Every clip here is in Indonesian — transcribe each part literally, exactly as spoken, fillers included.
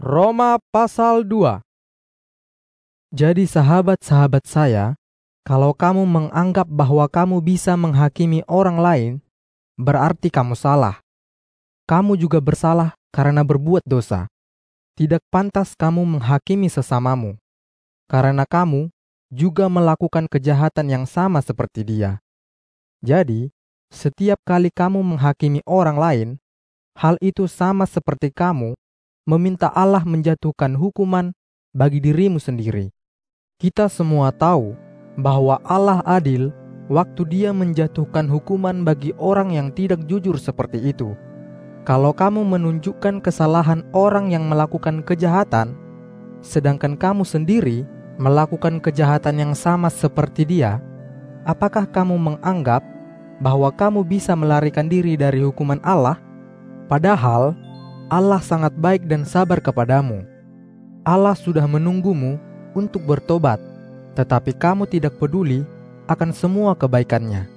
Roma pasal dua. Jadi sahabat-sahabat saya, kalau kamu menganggap bahwa kamu bisa menghakimi orang lain, berarti kamu salah. Kamu juga bersalah karena berbuat dosa. Tidak pantas kamu menghakimi sesamamu, karena kamu juga melakukan kejahatan yang sama seperti dia. Jadi, setiap kali kamu menghakimi orang lain, hal itu sama seperti kamu meminta Allah menjatuhkan hukuman bagi dirimu sendiri. Kita semua tahu bahwa Allah adil waktu Dia menjatuhkan hukuman bagi orang yang tidak jujur seperti itu. Kalau kamu menunjukkan kesalahan orang yang melakukan kejahatan, sedangkan kamu sendiri melakukan kejahatan yang sama seperti dia, apakah kamu menganggap bahwa kamu bisa melarikan diri dari hukuman Allah? Padahal Allah sangat baik dan sabar kepadamu. Allah sudah menunggumu untuk bertobat, tetapi kamu tidak peduli akan semua kebaikannya.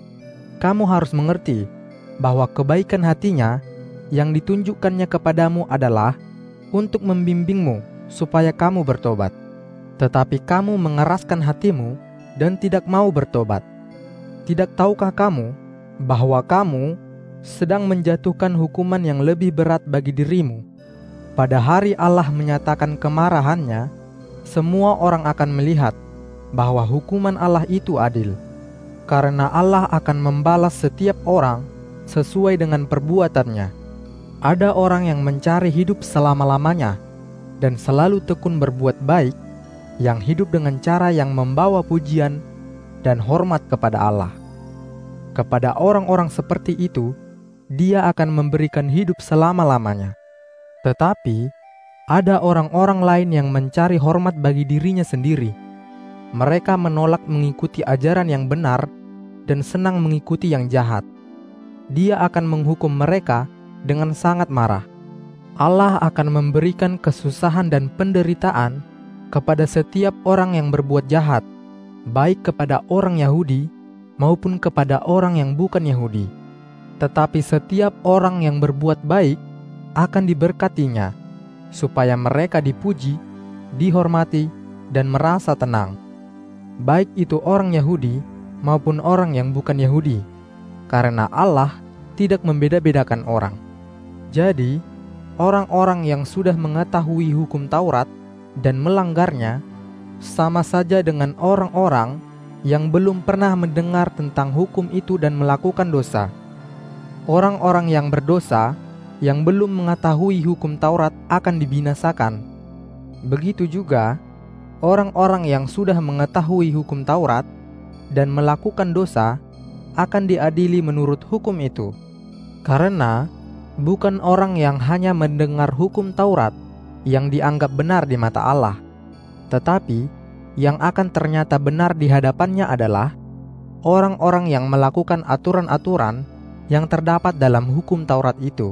Kamu harus mengerti bahwa kebaikan hatinya yang ditunjukkannya kepadamu adalah untuk membimbingmu supaya kamu bertobat. Tetapi kamu mengeraskan hatimu dan tidak mau bertobat. Tidak tahukah kamu bahwa kamu sedang menjatuhkan hukuman yang lebih berat bagi dirimu? Pada hari Allah menyatakan kemarahannya, semua orang akan melihat bahwa hukuman Allah itu adil, karena Allah akan membalas setiap orang sesuai dengan perbuatannya. Ada orang yang mencari hidup selama-lamanya dan selalu tekun berbuat baik, yang hidup dengan cara yang membawa pujian dan hormat kepada Allah. Kepada orang-orang seperti itu, Dia akan memberikan hidup selama-lamanya. Tetapi, ada orang-orang lain yang mencari hormat bagi dirinya sendiri. Mereka menolak mengikuti ajaran yang benar dan senang mengikuti yang jahat. Dia akan menghukum mereka dengan sangat marah. Allah akan memberikan kesusahan dan penderitaan kepada setiap orang yang berbuat jahat, baik kepada orang Yahudi maupun kepada orang yang bukan Yahudi. Tetapi setiap orang yang berbuat baik akan diberkatinya, supaya mereka dipuji, dihormati, dan merasa tenang, baik itu orang Yahudi maupun orang yang bukan Yahudi, karena Allah tidak membeda-bedakan orang. Jadi, orang-orang yang sudah mengetahui hukum Taurat dan melanggarnya sama saja dengan orang-orang yang belum pernah mendengar tentang hukum itu dan melakukan dosa. Orang-orang yang berdosa yang belum mengetahui hukum Taurat akan dibinasakan. Begitu juga orang-orang yang sudah mengetahui hukum Taurat dan melakukan dosa akan diadili menurut hukum itu. Karena bukan orang yang hanya mendengar hukum Taurat yang dianggap benar di mata Allah, tetapi yang akan ternyata benar di hadapannya adalah orang-orang yang melakukan aturan-aturan yang terdapat dalam hukum Taurat itu.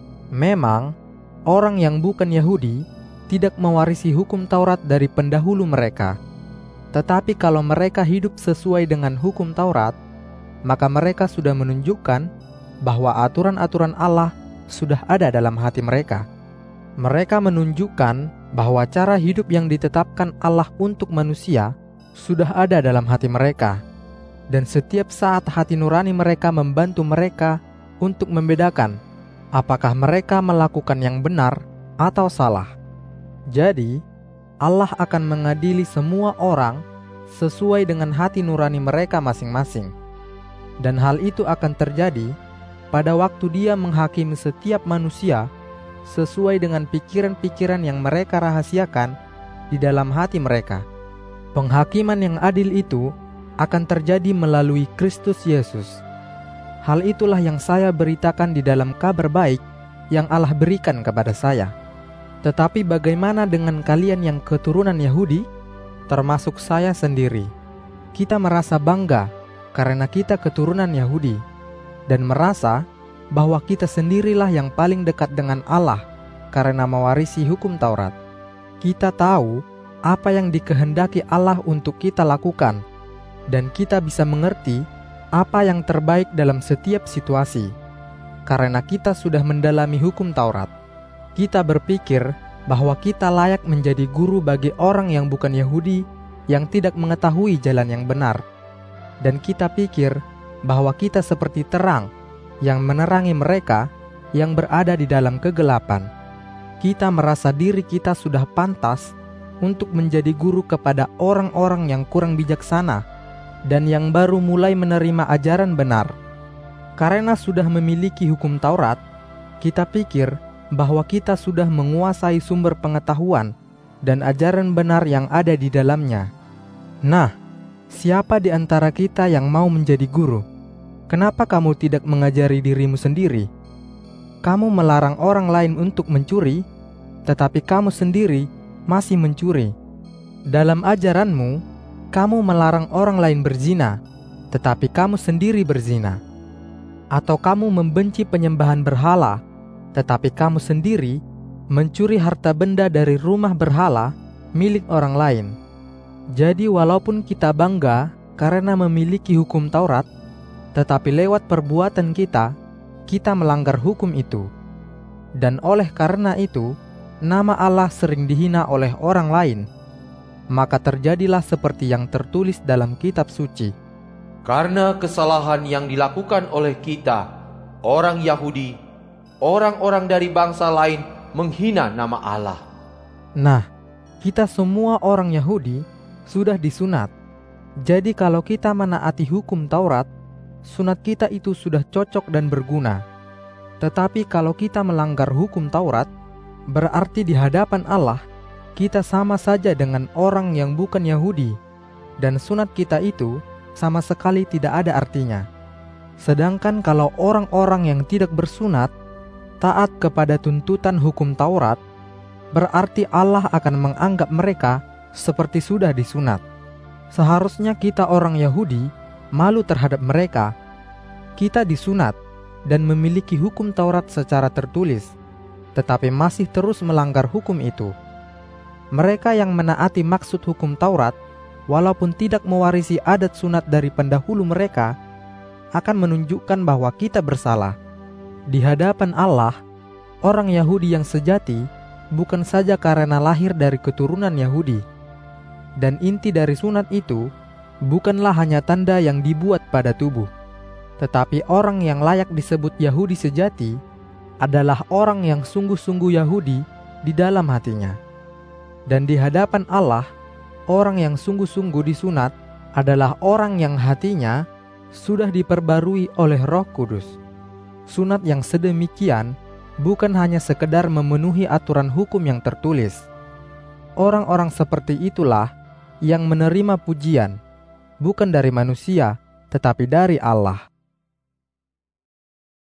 Memang, orang yang bukan Yahudi tidak mewarisi hukum Taurat dari pendahulu mereka. Tetapi kalau mereka hidup sesuai dengan hukum Taurat, maka mereka sudah menunjukkan bahwa aturan-aturan Allah sudah ada dalam hati mereka. Mereka menunjukkan bahwa cara hidup yang ditetapkan Allah untuk manusia sudah ada dalam hati mereka. Dan setiap saat hati nurani mereka membantu mereka untuk membedakan apakah mereka melakukan yang benar atau salah. Jadi, Allah akan mengadili semua orang sesuai dengan hati nurani mereka masing-masing. Dan hal itu akan terjadi pada waktu Dia menghakimi setiap manusia sesuai dengan pikiran-pikiran yang mereka rahasiakan di dalam hati mereka. Penghakiman yang adil itu akan terjadi melalui Kristus Yesus. Hal itulah yang saya beritakan di dalam kabar baik yang Allah berikan kepada saya. Tetapi bagaimana dengan kalian yang keturunan Yahudi, termasuk saya sendiri? Kita merasa bangga karena kita keturunan Yahudi, dan merasa bahwa kita sendirilah yang paling dekat dengan Allah karena mewarisi hukum Taurat. Kita tahu apa yang dikehendaki Allah untuk kita lakukan, dan kita bisa mengerti apa yang terbaik dalam setiap situasi. Karena kita sudah mendalami hukum Taurat, kita berpikir bahwa kita layak menjadi guru bagi orang yang bukan Yahudi yang tidak mengetahui jalan yang benar. Dan kita pikir bahwa kita seperti terang yang menerangi mereka yang berada di dalam kegelapan. Kita merasa diri kita sudah pantas untuk menjadi guru kepada orang-orang yang kurang bijaksana dan yang baru mulai menerima ajaran benar. Karena sudah memiliki hukum Taurat, kita pikir bahwa kita sudah menguasai sumber pengetahuan dan ajaran benar yang ada di dalamnya. Nah, siapa di antara kita yang mau menjadi guru? Kenapa kamu tidak mengajari dirimu sendiri? Kamu melarang orang lain untuk mencuri, tetapi kamu sendiri masih mencuri. Dalam ajaranmu, kamu melarang orang lain berzina, tetapi kamu sendiri berzina. Atau kamu membenci penyembahan berhala, tetapi kamu sendiri mencuri harta benda dari rumah berhala milik orang lain. Jadi walaupun kita bangga karena memiliki hukum Taurat, tetapi lewat perbuatan kita, kita melanggar hukum itu. Dan oleh karena itu, nama Allah sering dihina oleh orang lain. Maka terjadilah seperti yang tertulis dalam kitab suci. Karena kesalahan yang dilakukan oleh kita, orang Yahudi, orang-orang dari bangsa lain menghina nama Allah. Nah, kita semua orang Yahudi sudah disunat. Jadi kalau kita menaati hukum Taurat, sunat kita itu sudah cocok dan berguna. Tetapi kalau kita melanggar hukum Taurat, berarti di hadapan Allah, kita sama saja dengan orang yang bukan Yahudi, dan sunat kita itu sama sekali tidak ada artinya. Sedangkan kalau orang-orang yang tidak bersunat taat kepada tuntutan hukum Taurat, berarti Allah akan menganggap mereka seperti sudah disunat. Seharusnya kita orang Yahudi malu terhadap mereka. Kita disunat dan memiliki hukum Taurat secara tertulis, tetapi masih terus melanggar hukum itu. Mereka yang menaati maksud hukum Taurat, walaupun tidak mewarisi adat sunat dari pendahulu mereka, akan menunjukkan bahwa kita bersalah. Di hadapan Allah, orang Yahudi yang sejati bukan saja karena lahir dari keturunan Yahudi. Dan inti dari sunat itu bukanlah hanya tanda yang dibuat pada tubuh, tetapi orang yang layak disebut Yahudi sejati adalah orang yang sungguh-sungguh Yahudi di dalam hatinya. Dan di hadapan Allah, orang yang sungguh-sungguh disunat adalah orang yang hatinya sudah diperbarui oleh Roh Kudus. Sunat yang sedemikian bukan hanya sekedar memenuhi aturan hukum yang tertulis. Orang-orang seperti itulah yang menerima pujian, bukan dari manusia, tetapi dari Allah.